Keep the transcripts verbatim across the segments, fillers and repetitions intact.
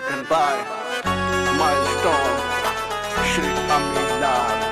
written by Milestone Shri Amit Lal.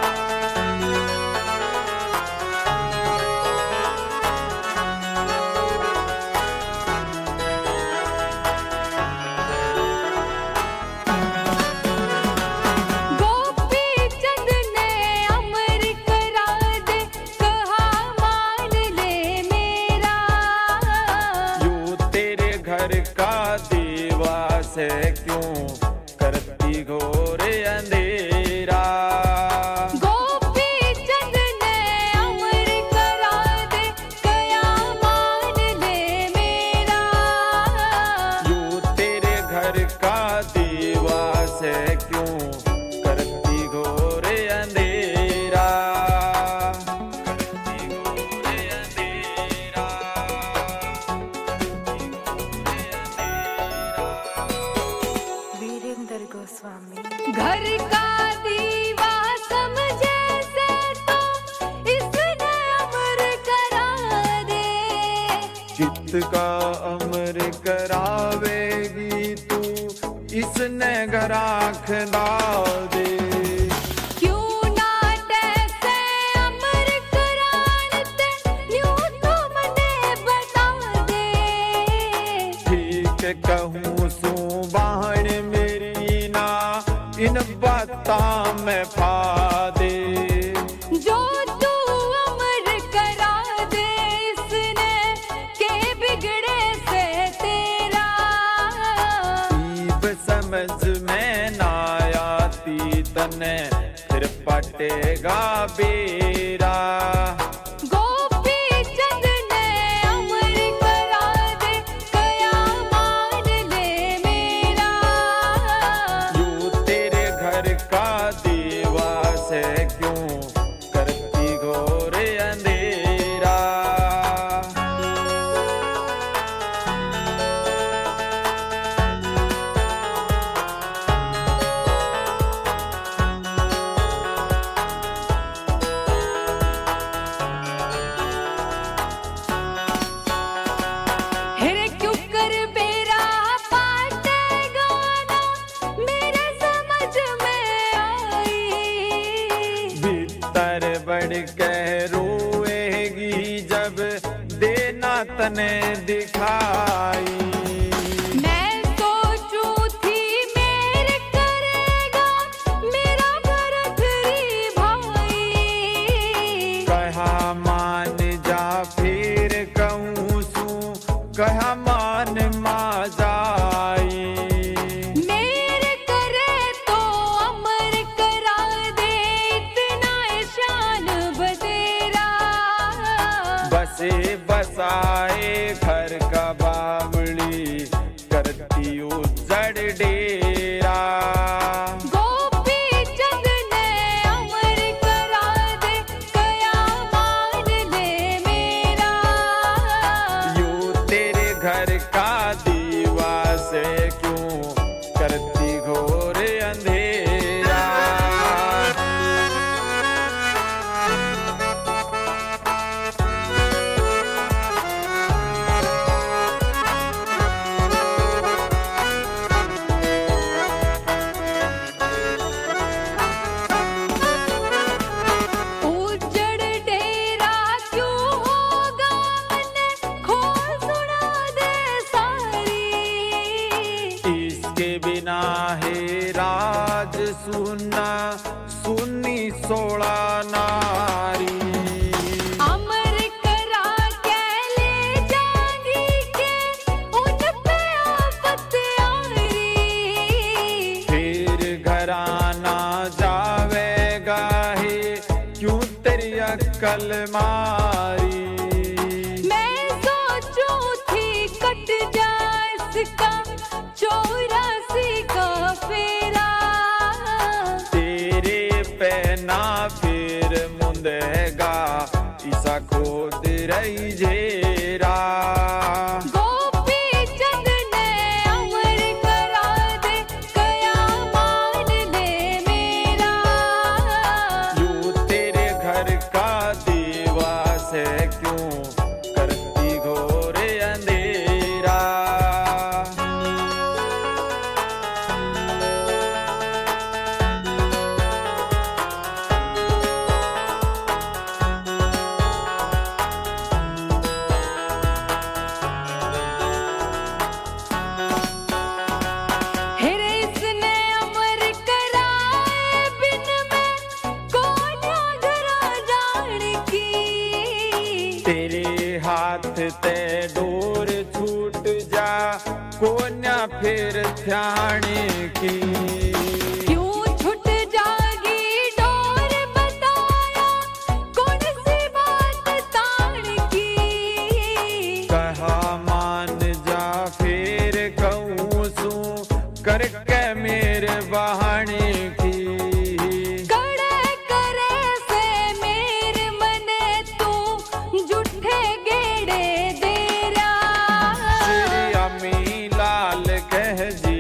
से क्यों करती घोर अंधेरा। गोपी चंद ने अमर करा दे कया मान ले मेरा। यूं तेरे घर का दीवा से क्यों करती घोर अंधेरा। करती घोर अंधेरा। वीरेंद्र गोस्वामी। घर का दीवा समझे से तो इसने अमर करा दे। चित्त का अमर करावेगी तू इसने घर आँख डाल दे। क्यों ना तैसे अमर करानते यूं तो मने बता दे। ठीक कहूँ सू बाहर मेरी ना इन बातां में पा दे। जो तू अमर करा दे इसने के बिगड़े से तेरा। सीब समझ में ना आती तने फिर पटेगा बेरा। गोपी चंद ने अमर करा दे कया मान ले मेरा। यूं तेरे घर का दीवा से क्यों करती घोर अंधेरा। हेरे क्यों कर बेरा पाटेगा ना मेरे समझ में आई। भीतर बढ़ के रोएगी जब देना तने दिखाई। मैं सोचूं थी मेरे करेगा मेरा भरथरी भाई। कहा मान जा फिर कहूँ सू कहा मान मा जाई। मेरे करे तो अमर करा दे इतना ईशान बतेरा। बसे बसाए घर का बावड़ी करती उजड़ डेरा। गोपी चंद ने अमर करा दे कया मान ले मेरा। यूं तेरे घर का दीवा से क्यों करती घोर अंधेरा। उजड़ डेरा क्यों होगा मने खोल सुना दे सारी। इसके बिना है राज सुना सुनी सोला नारी। अमर करा के ले जाएंगी के उन पे आफत आई। फिर घराना जावेगा है क्यों तेरी अक्ल मारी। मैं सोचूं थी कट जाए इसका चौरासी का फेरा। तेरे पे ना फिर मुंदेगा ईसा खोद रही जेरा। गोपी चंद ने अमर करा दे कया मान ले मेरा। यूं तेरे घर का दीवा से क्यों करती घोर अंधेरा। कोन्या फिर ध्यानी की। क्यों छुट जागी डोर बताया कौन सी बात ताण की। कहा मान जा फिर कहूँ सू करके मेरे बहाने की। कड़े करे से मेरे मने तू जुठे गेड़े दे रहा। श्री अमी लाल कह जी